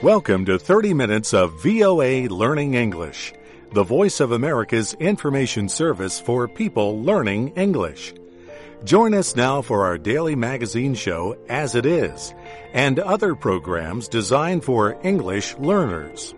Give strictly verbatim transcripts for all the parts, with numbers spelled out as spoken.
Welcome to thirty minutes of V O A Learning English, the voice of America's information service for people learning English. Join us now for our daily magazine show, As It Is, and other programs designed for English learners.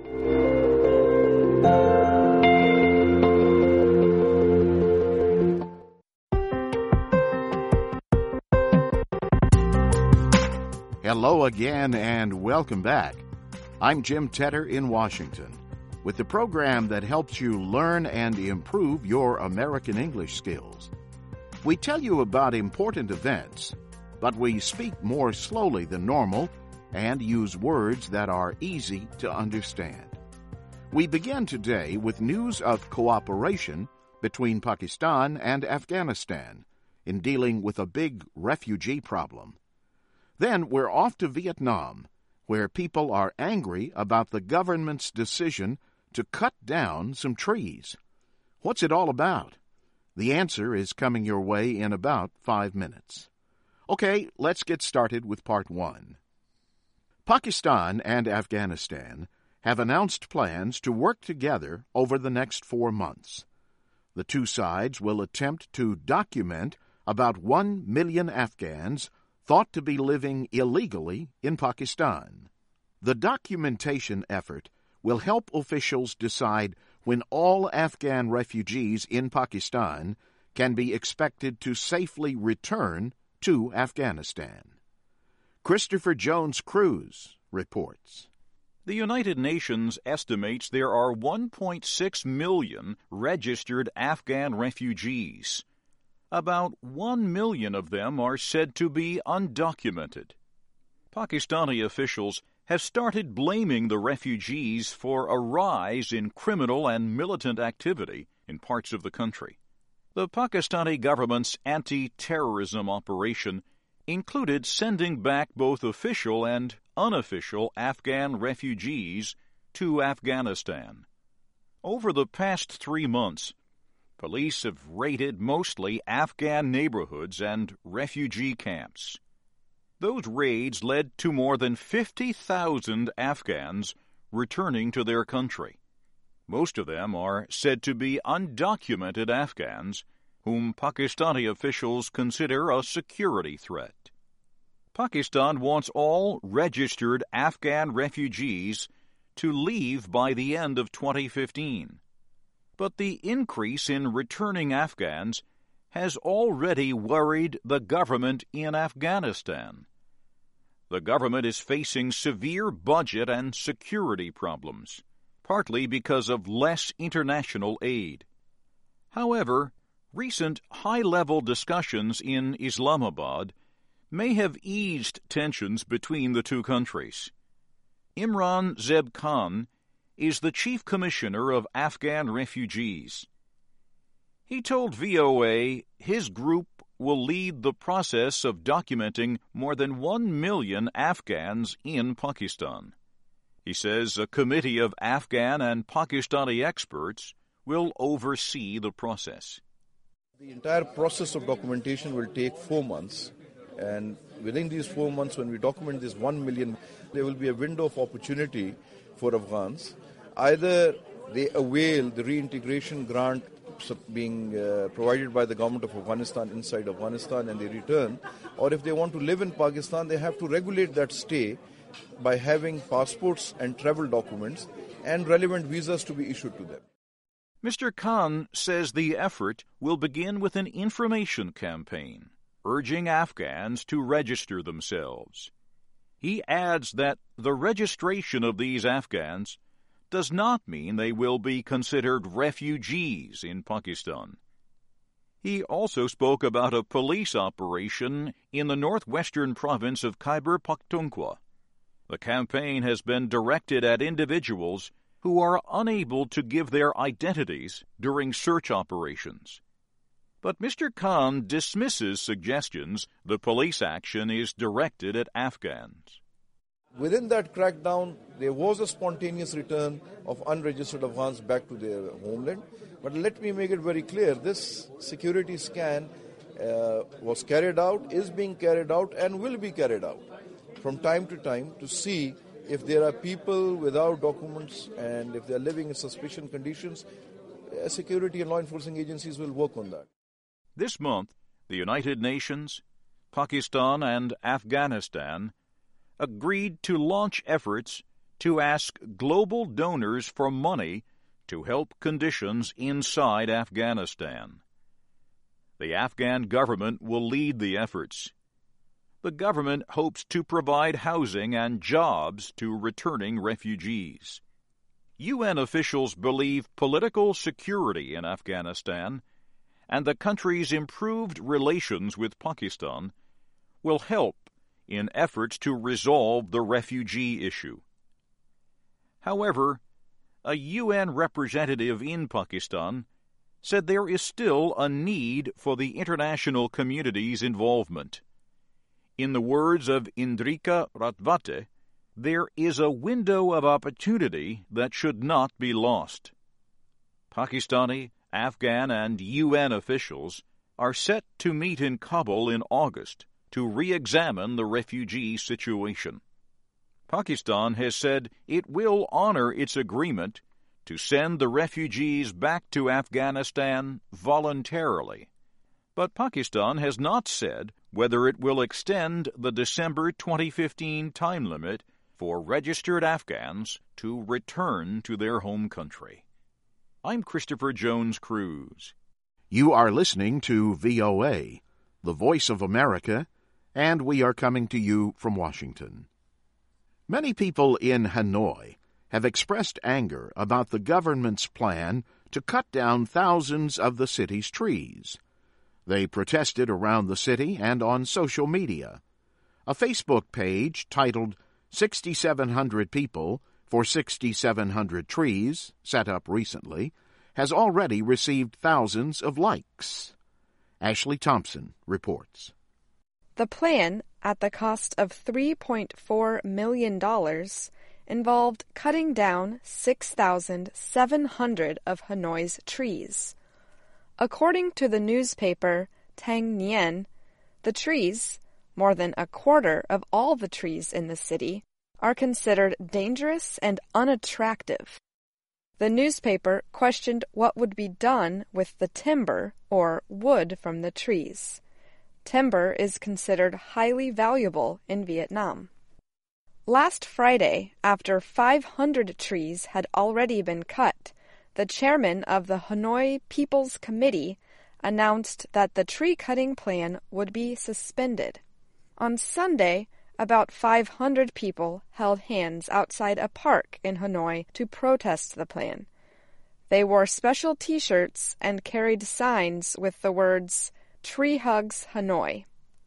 Hello again and welcome back. I'm Jim Tedder in Washington with the program that helps you learn and improve your American English skills. We tell you about important events, but we speak more slowly than normal and use words that are easy to understand. We begin today with news of cooperation between Pakistan and Afghanistan in dealing with a big refugee problem. Then we're off to Vietnam, where people are angry about the government's decision to cut down some trees. What's it all about? The answer is coming your way in about five minutes. Okay, let's get started with part one. Pakistan and Afghanistan have announced plans to work together over the next four months. The two sides will attempt to document about one million Afghans thought to be living illegally in Pakistan. The documentation effort will help officials decide when all Afghan refugees in Pakistan can be expected to safely return to Afghanistan. Christopher Jones Cruz reports. The United Nations estimates there are one point six million registered Afghan refugees. About one million of them are said to be undocumented. Pakistani officials have started blaming the refugees for a rise in criminal and militant activity in parts of the country. The Pakistani government's anti-terrorism operation included sending back both official and unofficial Afghan refugees to Afghanistan. Over the past three months, police have raided mostly Afghan neighborhoods and refugee camps. Those raids led to more than fifty thousand Afghans returning to their country. Most of them are said to be undocumented Afghans, whom Pakistani officials consider a security threat. Pakistan wants all registered Afghan refugees to leave by the end of twenty fifteen. But the increase in returning Afghans has already worried the government in Afghanistan. The government is facing severe budget and security problems, partly because of less international aid. However, recent high-level discussions in Islamabad may have eased tensions between the two countries. Imran Zeb Khan is the Chief Commissioner of Afghan refugees. He told V O A his group will lead the process of documenting more than one million Afghans in Pakistan. He says a committee of Afghan and Pakistani experts will oversee the process. The entire process of documentation will take four months. And within these four months, when we document this one million, there will be a window of opportunity for Afghans. Either they avail the reintegration grant being uh, provided by the government of Afghanistan inside Afghanistan and they return, or if they want to live in Pakistan, they have to regulate that stay by having passports and travel documents and relevant visas to be issued to them. Mister Khan says the effort will begin with an information campaign, urging Afghans to register themselves. He adds that the registration of these Afghans does not mean they will be considered refugees in Pakistan. He also spoke about a police operation in the northwestern province of Khyber Pakhtunkhwa. The campaign has been directed at individuals who are unable to give their identities during search operations. But Mister Khan dismisses suggestions the police action is directed at Afghans. Within that crackdown, there was a spontaneous return of unregistered Afghans back to their homeland. But let me make it very clear, this security scan uh, was carried out, is being carried out, and will be carried out from time to time to see If there are people without documents and if they're living in suspicion conditions, uh, security and law enforcement agencies will work on that. This month, the United Nations, Pakistan, and Afghanistan agreed to launch efforts to ask global donors for money to help conditions inside Afghanistan. The Afghan government will lead the efforts. The government hopes to provide housing and jobs to returning refugees. U N officials believe political security in Afghanistan and the country's improved relations with Pakistan will help in efforts to resolve the refugee issue. However, a U N representative in Pakistan said there is still a need for the international community's involvement. In the words of Indrika Ratwate, there is a window of opportunity that should not be lost. Pakistani, Afghan, and U N officials are set to meet in Kabul in August to re-examine the refugee situation. Pakistan has said it will honor its agreement to send the refugees back to Afghanistan voluntarily. But Pakistan has not said whether it will extend the December twenty fifteen time limit for registered Afghans to return to their home country. I'm Christopher Jones Cruz. You are listening to V O A, the Voice of America, and we are coming to you from Washington. Many people in Hanoi have expressed anger about the government's plan to cut down thousands of the city's trees. They protested around the city and on social media. A Facebook page titled sixty-seven hundred People for sixty-seven hundred Trees, set up recently, has already received thousands of likes. Ashley Thompson reports. The plan, at the cost of three point four million dollars, involved cutting down six thousand seven hundred of Hanoi's trees. According to the newspaper Thanh Nien, the trees, more than a quarter of all the trees in the city, are considered dangerous and unattractive. The newspaper questioned what would be done with the timber, or wood, from the trees. Timber is considered highly valuable in Vietnam. Last Friday, after five hundred trees had already been cut, the chairman of the Hanoi People's Committee announced that the tree-cutting plan would be suspended. On Sunday, about five hundred people held hands outside a park in Hanoi to protest the plan. They wore special T-shirts and carried signs with the words, "Tree Hugs Hanoi."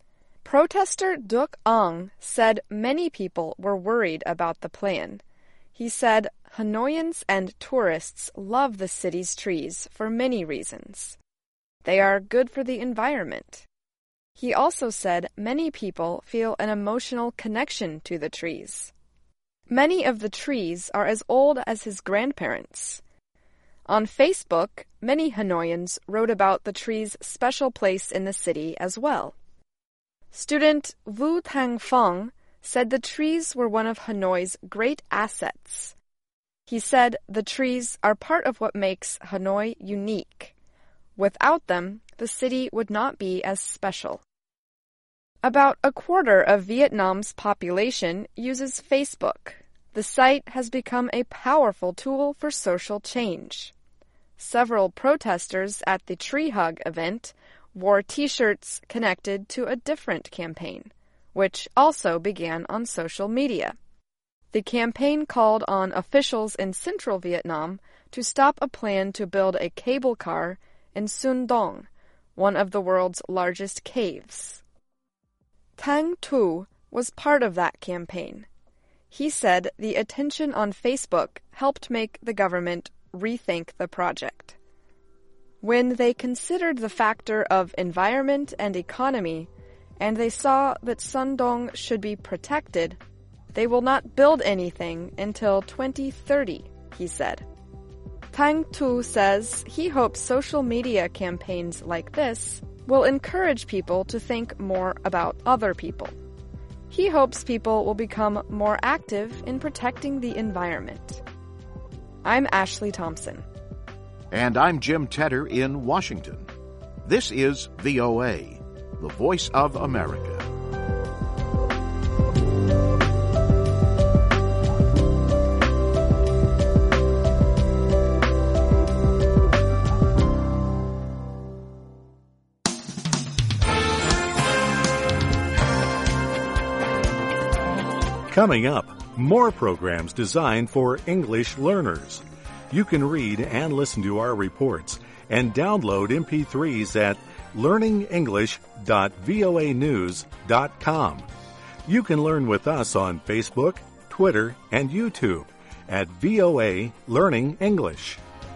Protester Duc Ang said many people were worried about the plan. He said Hanoians and tourists love the city's trees for many reasons. They are good for the environment. He also said many people feel an emotional connection to the trees. Many of the trees are as old as his grandparents. On Facebook, many Hanoians wrote about the tree's special place in the city as well. Student Wu Tang Feng said the trees were one of Hanoi's great assets. He said the trees are part of what makes Hanoi unique. Without them, the city would not be as special. About a quarter of Vietnam's population uses Facebook. The site has become a powerful tool for social change. Several protesters at the Tree Hug event wore T-shirts connected to a different campaign, which also began on social media. The campaign called on officials in central Vietnam to stop a plan to build a cable car in Sun Dong, one of the world's largest caves. Tang Tu was part of that campaign. He said the attention on Facebook helped make the government rethink the project. When they considered the factor of environment and economy, and they saw that Sun Dong should be protected, they will not build anything until twenty thirty, he said. Tang Tu says he hopes social media campaigns like this will encourage people to think more about other people. He hopes people will become more active in protecting the environment. I'm Ashley Thompson. And I'm Jim Tedder in Washington. This is V O A, the voice of America. Coming up, more programs designed for English learners. You can read and listen to our reports and download M P threes at learning english dot voa news dot com. You can learn with us on Facebook, Twitter, and YouTube at V O A Learning English.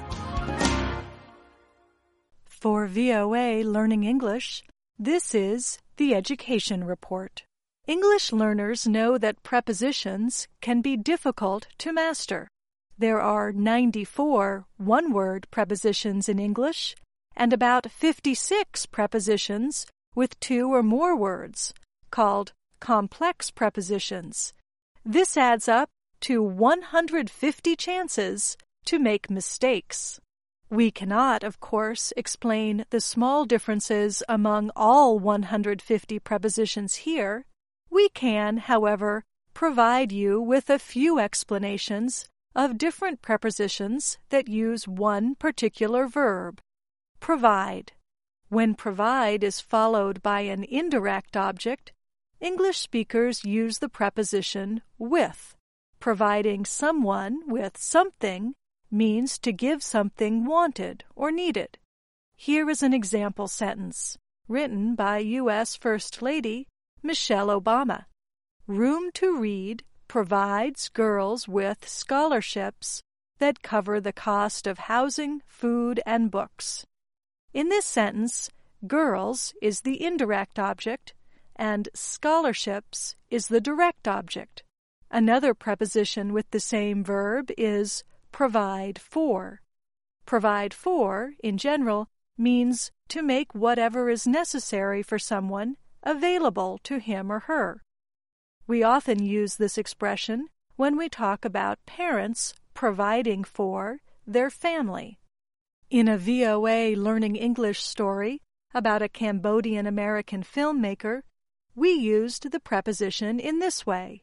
For V O A Learning English, this is the Education Report. English learners know that prepositions can be difficult to master. There are ninety-four one-word prepositions in English and about fifty-six prepositions with two or more words, called complex prepositions. This adds up to one hundred fifty chances to make mistakes. We cannot, of course, explain the small differences among all one hundred fifty prepositions here. We can, however, provide you with a few explanations of different prepositions that use one particular verb. Provide. When provide is followed by an indirect object, English speakers use the preposition with. Providing someone with something means to give something wanted or needed. Here is an example sentence, written by U S First Lady Michelle Obama. Room to Read provides girls with scholarships that cover the cost of housing, food, and books. In this sentence, girls is the indirect object and scholarships is the direct object. Another preposition with the same verb is provide for. Provide for, in general, means to make whatever is necessary for someone available to him or her. We often use this expression when we talk about parents providing for their family. In a V O A Learning English story about a Cambodian-American filmmaker, we used the preposition in this way.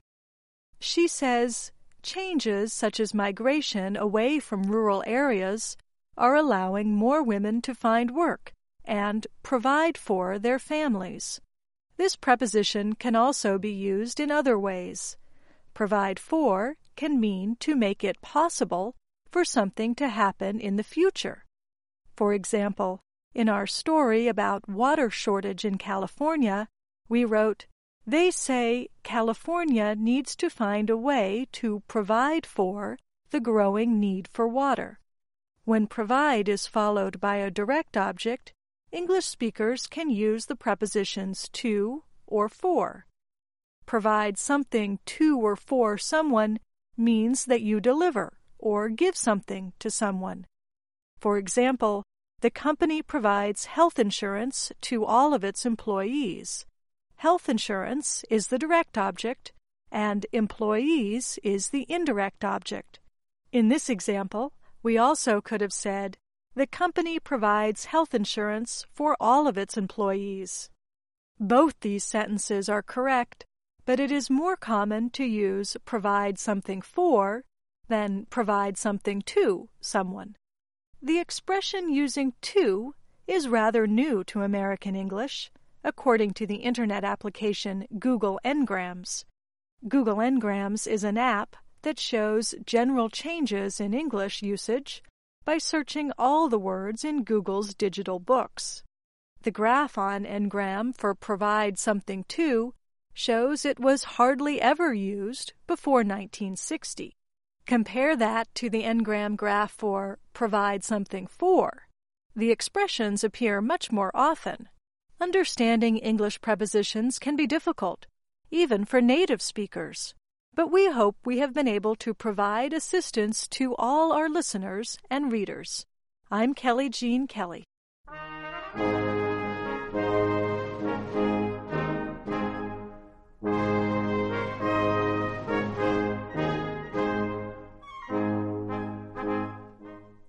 She says, changes such as migration away from rural areas are allowing more women to find work and provide for their families. This preposition can also be used in other ways. Provide for can mean to make it possible for something to happen in the future. For example, in our story about water shortage in California, we wrote, they say California needs to find a way to provide for the growing need for water. When provide is followed by a direct object, English speakers can use the prepositions to or for. Provide something to or for someone means that you deliver or give something to someone. For example, the company provides health insurance to all of its employees. Health insurance is the direct object, and employees is the indirect object. In this example, we also could have said, the company provides health insurance for all of its employees. Both these sentences are correct, but it is more common to use provide something for than provide something to someone. The expression using to is rather new to American English, according to the Internet application Google Ngrams. Google Ngrams is an app that shows general changes in English usage by searching all the words in Google's digital books. The graph on Ngram for provide something to shows it was hardly ever used before nineteen sixty. Compare that to the Ngram graph for provide something for. The expressions appear much more often. Understanding English prepositions can be difficult, even for native speakers. But we hope we have been able to provide assistance to all our listeners and readers. I'm Kelly Jean Kelly.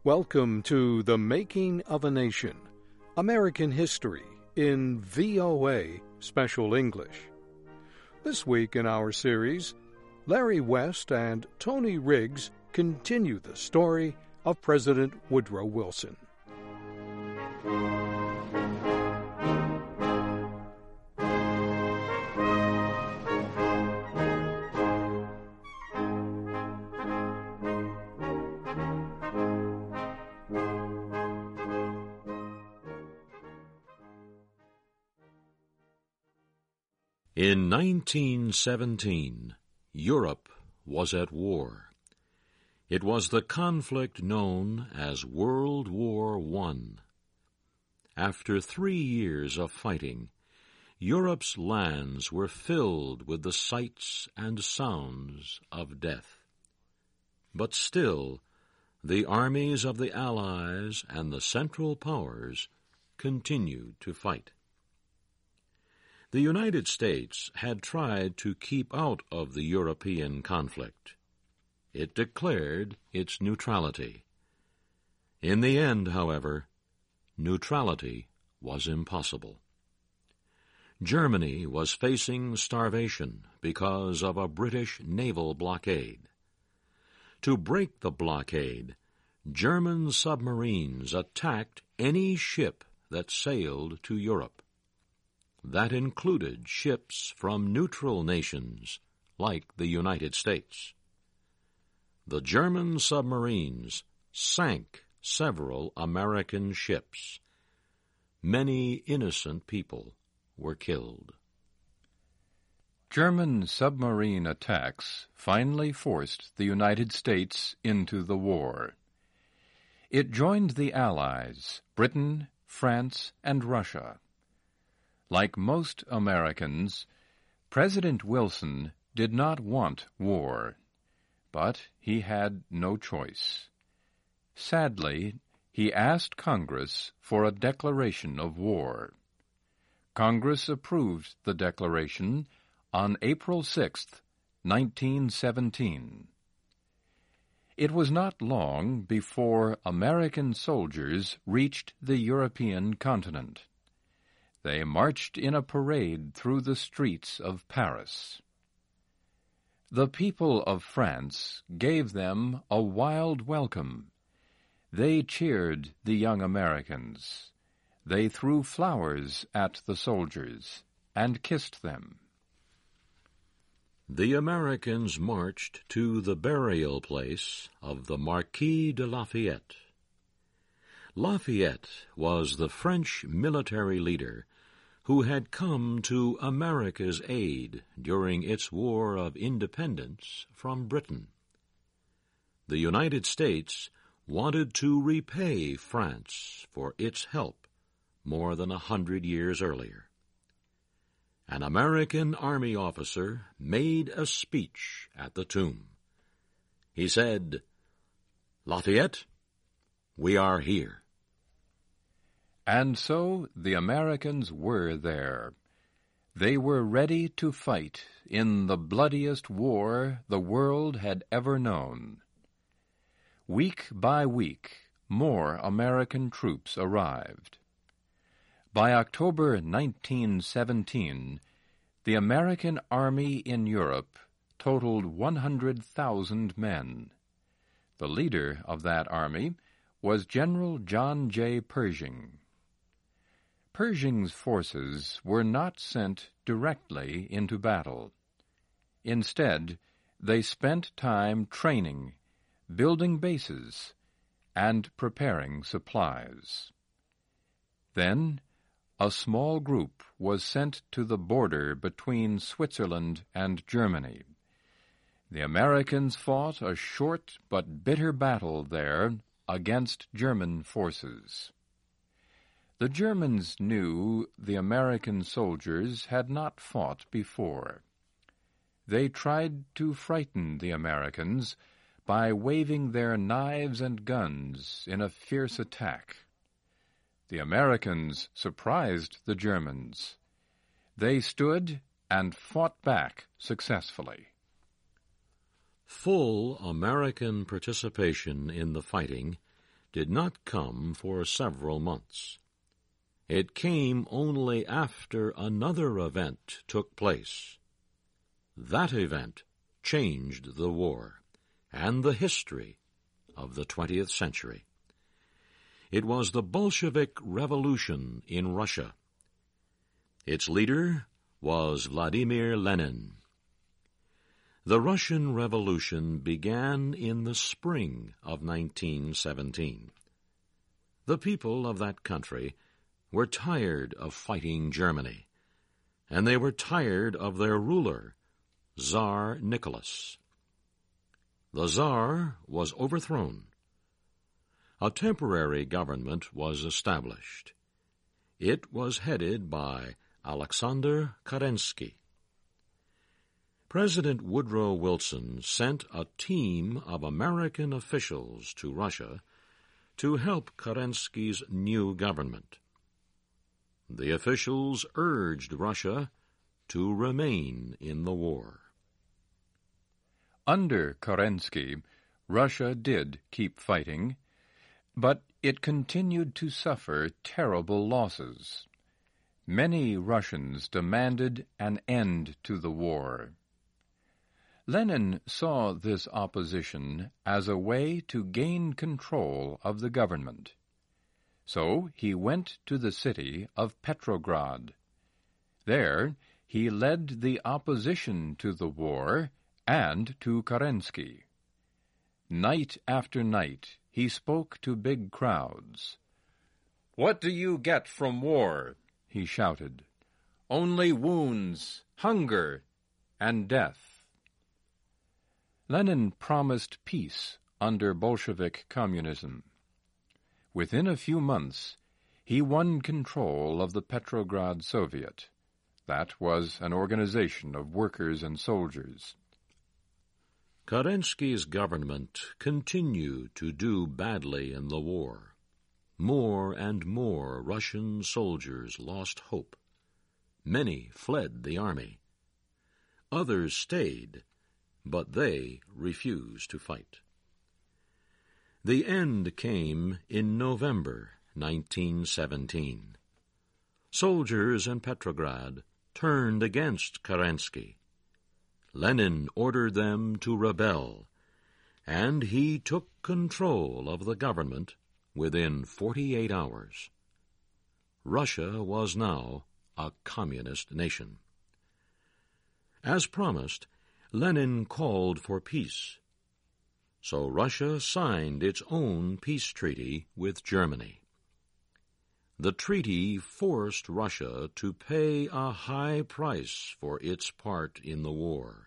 Welcome to The Making of a Nation, American History in V O A Special English. This week in our series, Larry West and Tony Riggs continue the story of President Woodrow Wilson. In nineteen seventeen, Europe was at war. It was the conflict known as World War One. After three years of fighting, Europe's lands were filled with the sights and sounds of death. But still, the armies of the Allies and the Central Powers continued to fight. The United States had tried to keep out of the European conflict. It declared its neutrality. In the end, however, neutrality was impossible. Germany was facing starvation because of a British naval blockade. To break the blockade, German submarines attacked any ship that sailed to Europe. That included ships from neutral nations like the United States. The German submarines sank several American ships. Many innocent people were killed. German submarine attacks finally forced the United States into the war. It joined the Allies, Britain, France, and Russia. Like most Americans, President Wilson did not want war, but he had no choice. Sadly, he asked Congress for a declaration of war. Congress approved the declaration on April sixth, nineteen seventeen. It was not long before American soldiers reached the European continent. They marched in a parade through the streets of Paris. The people of France gave them a wild welcome. They cheered the young Americans. They threw flowers at the soldiers and kissed them. The Americans marched to the burial place of the Marquis de Lafayette. Lafayette was the French military leader who had come to America's aid during its war of independence from Britain. The United States wanted to repay France for its help more than a hundred years earlier. An American army officer made a speech at the tomb. He said, "Lafayette, we are here." And so the Americans were there. They were ready to fight in the bloodiest war the world had ever known. Week by week, more American troops arrived. By October nineteen seventeen, the American army in Europe totaled one hundred thousand men. The leader of that army was General John J. Pershing. Pershing's forces were not sent directly into battle. Instead, they spent time training, building bases, and preparing supplies. Then, a small group was sent to the border between Switzerland and Germany. The Americans fought a short but bitter battle there against German forces. The Germans knew the American soldiers had not fought before. They tried to frighten the Americans by waving their knives and guns in a fierce attack. The Americans surprised the Germans. They stood and fought back successfully. Full American participation in the fighting did not come for several months. It came only after another event took place. That event changed the war and the history of the twentieth century. It was the Bolshevik Revolution in Russia. Its leader was Vladimir Lenin. The Russian Revolution began in the spring of nineteen seventeen. The people of that country were tired of fighting Germany, and they were tired of their ruler, Tsar Nicholas. The Tsar was overthrown. A temporary government was established. It was headed by Alexander Kerensky. President Woodrow Wilson sent a team of American officials to Russia to help Kerensky's new government. The officials urged Russia to remain in the war. Under Kerensky, Russia did keep fighting, but it continued to suffer terrible losses. Many Russians demanded an end to the war. Lenin saw this opposition as a way to gain control of the government. So he went to the city of Petrograd. There he led the opposition to the war and to Kerensky. Night after night he spoke to big crowds. "What do you get from war?" he shouted. "Only wounds, hunger, and death." Lenin promised peace under Bolshevik communism. Within a few months, he won control of the Petrograd Soviet. That was an organization of workers and soldiers. Kerensky's government continued to do badly in the war. More and more Russian soldiers lost hope. Many fled the army. Others stayed, but they refused to fight. The end came in November nineteen seventeen. Soldiers in Petrograd turned against Kerensky. Lenin ordered them to rebel, and he took control of the government within forty-eight hours. Russia was now a communist nation. As promised, Lenin called for peace. So Russia signed its own peace treaty with Germany. The treaty forced Russia to pay a high price for its part in the war.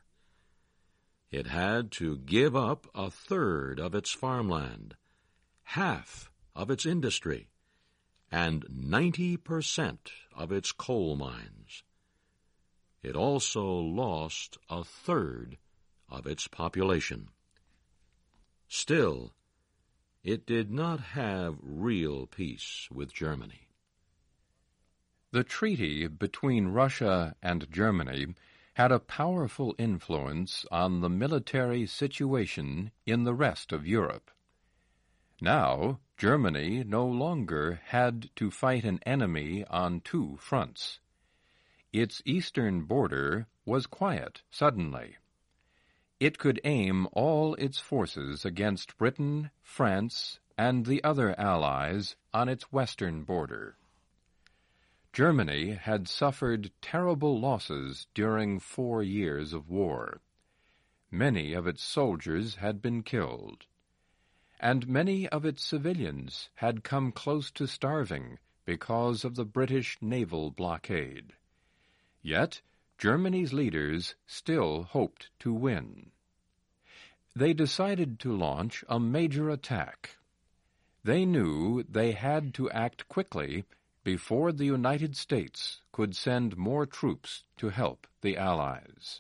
It had to give up a third of its farmland, half of its industry, and ninety percent of its coal mines. It also lost a third of its population. Still, it did not have real peace with Germany. The treaty between Russia and Germany had a powerful influence on the military situation in the rest of Europe. Now, Germany no longer had to fight an enemy on two fronts. Its eastern border was quiet suddenly. It could aim all its forces against Britain, France, and the other allies on its western border. Germany had suffered terrible losses during four years of war. Many of its soldiers had been killed, and many of its civilians had come close to starving because of the British naval blockade. Yet, Germany's leaders still hoped to win. They decided to launch a major attack. They knew they had to act quickly before the United States could send more troops to help the Allies.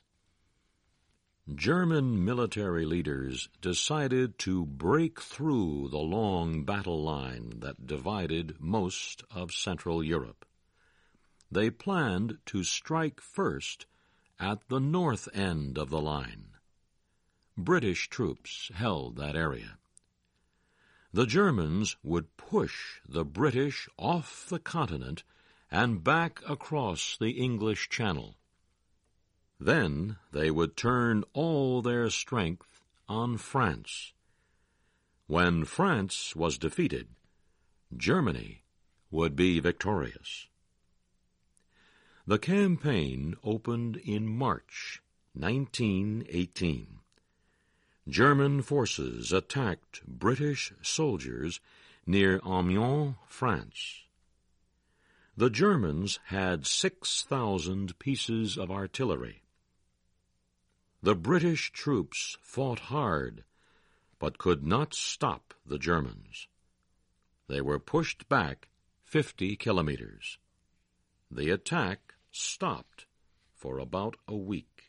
German military leaders decided to break through the long battle line that divided most of Central Europe. They planned to strike first at the north end of the line. British troops held that area. The Germans would push the British off the continent and back across the English Channel. Then they would turn all their strength on France. When France was defeated, Germany would be victorious. The campaign opened in March nineteen eighteen. German forces attacked British soldiers near Amiens, France. The Germans had six thousand pieces of artillery. The British troops fought hard, but could not stop the Germans. They were pushed back fifty kilometers. The attack stopped for about a week.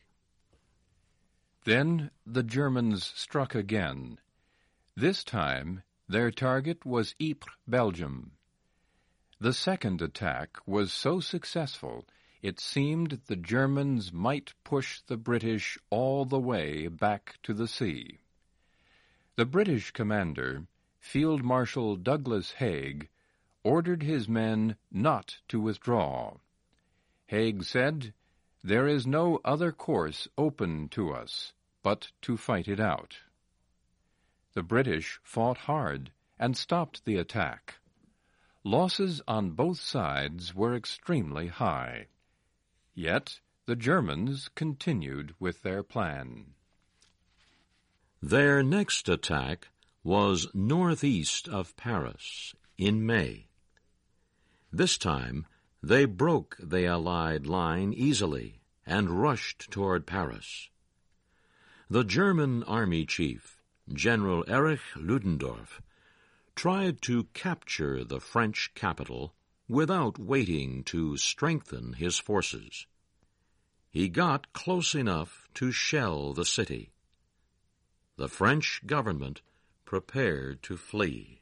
Then the Germans struck again. This time their target was Ypres, Belgium. The second attack was so successful it seemed the Germans might push the British all the way back to the sea. The British commander, Field Marshal Douglas Haig, ordered his men not to withdraw. Haig said, "There is no other course open to us but to fight it out." The British fought hard and stopped the attack. Losses on both sides were extremely high. Yet the Germans continued with their plan. Their next attack was northeast of Paris in May. This time they broke the Allied line easily and rushed toward Paris. The German army chief, General Erich Ludendorff, tried to capture the French capital without waiting to strengthen his forces. He got close enough to shell the city. The French government prepared to flee.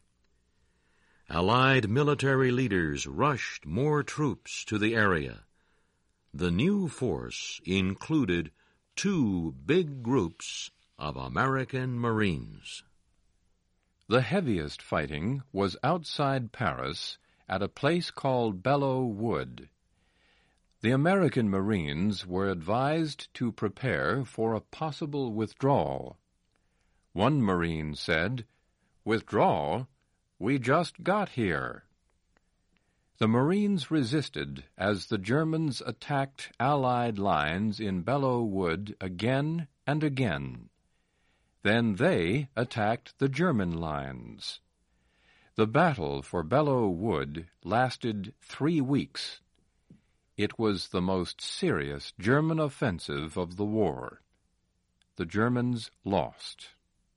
Allied military leaders rushed more troops to the area. The new force included two big groups of American Marines. The heaviest fighting was outside Paris at a place called Belleau Wood. The American Marines were advised to prepare for a possible withdrawal. One Marine said, "Withdraw? We just got here." The Marines resisted as the Germans attacked Allied lines in Belleau Wood again and again. Then they attacked the German lines. The battle for Belleau Wood lasted three weeks. It was the most serious German offensive of the war. The Germans lost.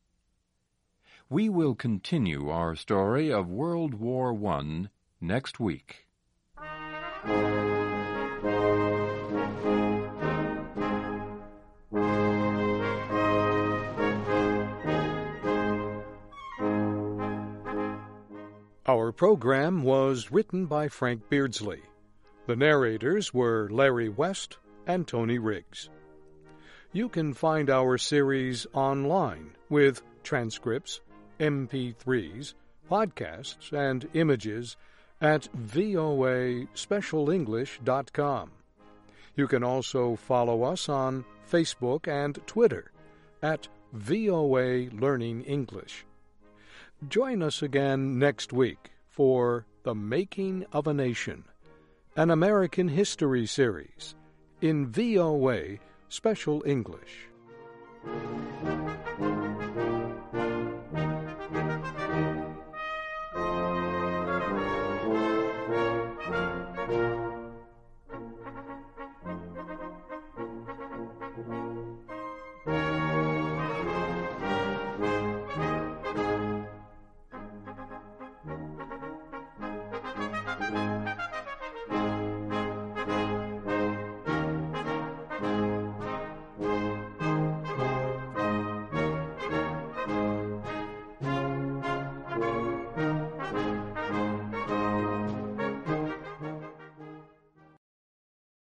We will continue our story of World War One next week. Our program was written by Frank Beardsley. The narrators were Larry West and Tony Riggs. You can find our series online with transcripts, M P threes, podcasts, and images at V O A special english dot com. You can also follow us on Facebook and Twitter at V O A Learning English. Join us again next week for The Making of a Nation, an American history series in V O A Special English.